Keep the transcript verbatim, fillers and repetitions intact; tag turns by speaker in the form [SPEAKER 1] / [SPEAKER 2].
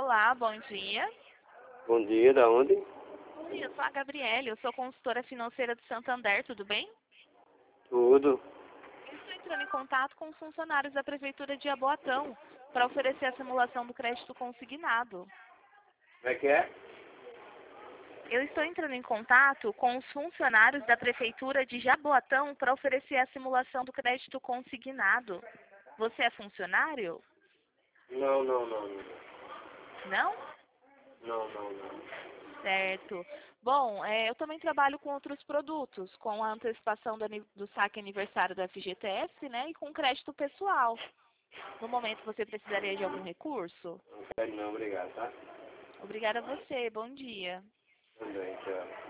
[SPEAKER 1] Olá, bom dia.
[SPEAKER 2] Bom dia, da onde?
[SPEAKER 1] Bom dia, eu sou a Gabriele, eu sou consultora financeira do Santander, tudo bem?
[SPEAKER 2] Tudo.
[SPEAKER 1] Eu estou entrando em contato com os funcionários da Prefeitura de Jaboatão para oferecer a simulação do crédito consignado.
[SPEAKER 2] Como é que é?
[SPEAKER 1] Eu estou entrando em contato com os funcionários da Prefeitura de Jaboatão para oferecer a simulação do crédito consignado. Você é funcionário?
[SPEAKER 2] Não, não, não, não.
[SPEAKER 1] Não?
[SPEAKER 2] Não, não, não.
[SPEAKER 1] Certo. Bom, é, eu também trabalho com outros produtos, com a antecipação do, ani- do saque aniversário da F G T S, né, e com crédito pessoal. No momento você precisaria de algum recurso?
[SPEAKER 2] Não quero não, obrigado, tá?
[SPEAKER 1] Obrigada a você, bom dia.
[SPEAKER 2] Também, tchau.